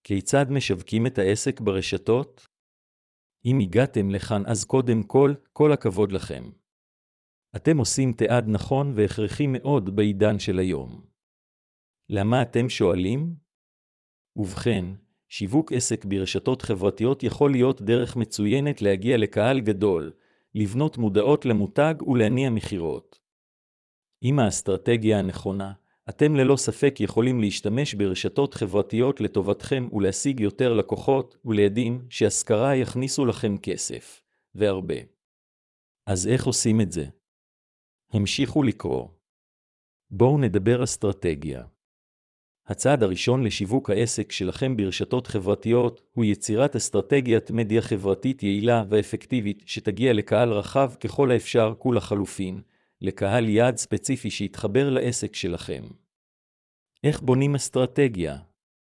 כיצד משווקים את העסק ברשתות? אם הגעתם לכאן אז קודם כל הכבוד לכם. אתם עושים צעד נכון והכרחי מאוד בעידן של היום. למה אתם שואלים? ובכן, שיווק עסק ברשתות חברתיות יכול להיות דרך מצוינת להגיע לקהל גדול, לבנות מודעות למותג ולהניע מחירות. עם האסטרטגיה הנכונה, אתם ללא ספק יכולים להשתמש ברשתות חברתיות לטובתכם ולהשיג יותר לקוחות ולידים שהשכרה יכניסו לכם כסף, והרבה. אז איך עושים את זה? המשיכו לקרוא. בואו נדבר אסטרטגיה. הצעד הראשון לשיווק העסק שלכם ברשתות חברתיות הוא יצירת אסטרטגיית מדיה חברתית יעילה ואפקטיבית שתגיע לקהל רחב ככל האפשר ולחלופין, לקהל יעד ספציפי שיתחבר לעסק שלכם. איך בונים אסטרטגיה?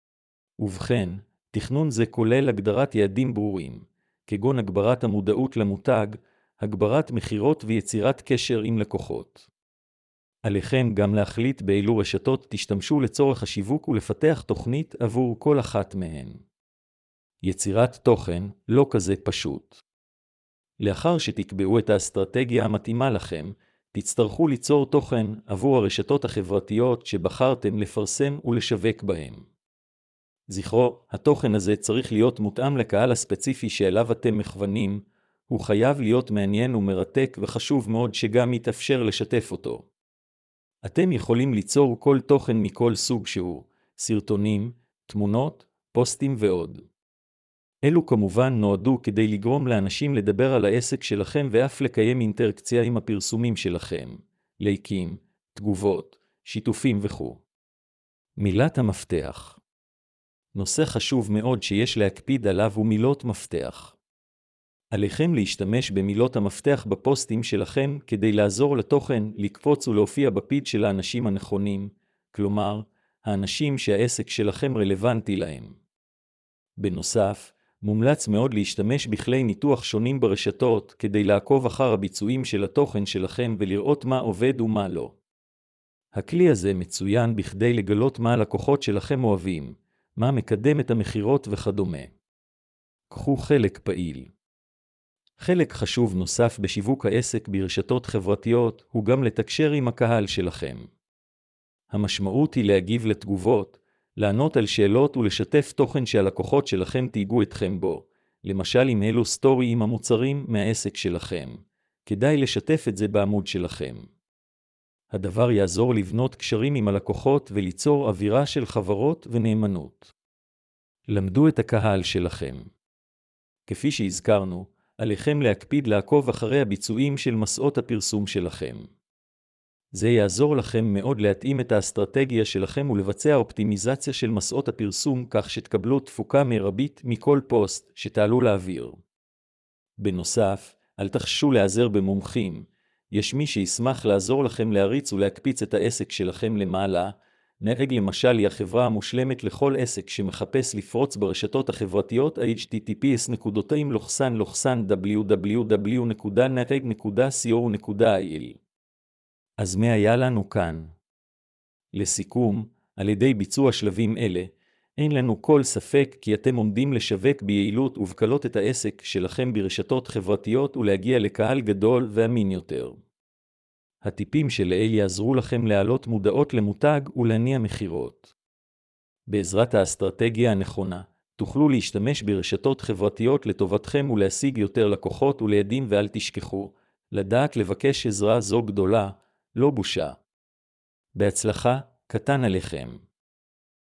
ובכן, תכנון זה כולל הגדרת יעדים ברורים, כגון הגברת המודעות למותג, הגברת מחירות ויצירת קשר עם לקוחות. עליכם גם להחליט באילו רשתות תשתמשו לצורך השיווק ולפתח תוכנית עבור כל אחת מהן. יצירת תוכן לא כזה פשוט. לאחר שתקבעו את האסטרטגיה המתאימה לכם, תצטרכו ליצור תוכן עבור הרשתות החברתיות שבחרתם לפרסם ולשווק בהן. זכרו, התוכן הזה צריך להיות מותאם לקהל הספציפי שאליו אתם מכוונים, הוא חייב להיות מעניין ומרתק וחשוב מאוד שגם יתאפשר לשתף אותו. אתם יכולים ליצור כל תוכן מכל סוג שהוא, סרטונים, תמונות, פוסטים ועוד. אלו כמובן נועדו כדי לגרום לאנשים לדבר על העסק שלכם ואף לקיים אינטראקציה עם הפרסומים שלכם, לייקים, תגובות, שיתופים וכו'. מילת המפתח. נושא חשוב מאוד שיש להקפיד עליו הוא מילות מפתח. עליכם להשתמש במילות המפתח בפוסטים שלכם כדי לעזור לתוכן לקפוץ ולהופיע בפיד של האנשים הנכונים, כלומר, האנשים שהעסק שלכם רלוונטי להם. בנוסף, מומלץ מאוד להשתמש בכלי ניתוח שונים ברשתות כדי לעקוב אחר הביצועים של התוכן שלכם ולראות מה עובד ומה לא. הכלי הזה מצוין בכדי לגלות מה הלקוחות שלכם אוהבים, מה מקדם את המחירות וכדומה. קחו חלק פעיל. חלק חשוב נוסף בשיווק העסק ברשתות חברתיות הוא גם לתקשר עם הקהל שלכם. המשמעות היא להגיב לתגובות, לענות על שאלות ולשתף תוכן שהלקוחות שלכם תיגעו אתכם בו, למשל אם אלו סטורי עם המוצרים מהעסק שלכם. כדאי לשתף את זה בעמוד שלכם. הדבר יעזור לבנות קשרים עם הלקוחות וליצור אווירה של חברות ונאמנות. למדו את הקהל שלכם. כפי שהזכרנו, עליכם להקפיד לעקוב אחרי הביצועים של מסעות הפרסום שלכם. זה יעזור לכם מאוד להתאים את האסטרטגיה שלכם ולבצע אופטימיזציה של מסעות הפרסום כך שתקבלו תפוקה מרבית מכל פוסט שתעלו לאוויר. בנוסף, אל תחששו להיעזר במומחים. יש מי שישמח לעזור לכם להריץ ולהקפיץ את העסק שלכם למעלה. נהג למשל היא החברה המושלמת לכל עסק שמחפש לפרוץ ברשתות החברתיות https://www.naheg.co.il. אז מה היה לנו כאן? לסיכום, על ידי ביצוע שלבים אלה, אין לנו כל ספק כי אתם עומדים לשווק ביעילות ובקלות את העסק שלכם ברשתות חברתיות ולהגיע לקהל גדול ואמין יותר. הטיפים שלעיל יעזרו לכם להעלות מודעות למותג ולהניע מחירות. בעזרת האסטרטגיה הנכונה, תוכלו להשתמש ברשתות חברתיות לטובתכם ולהשיג יותר לקוחות ולידים ואל תשכחו, לדעת לבקש עזרה זו גדולה, לא בושה. בהצלחה, קטן עליכם.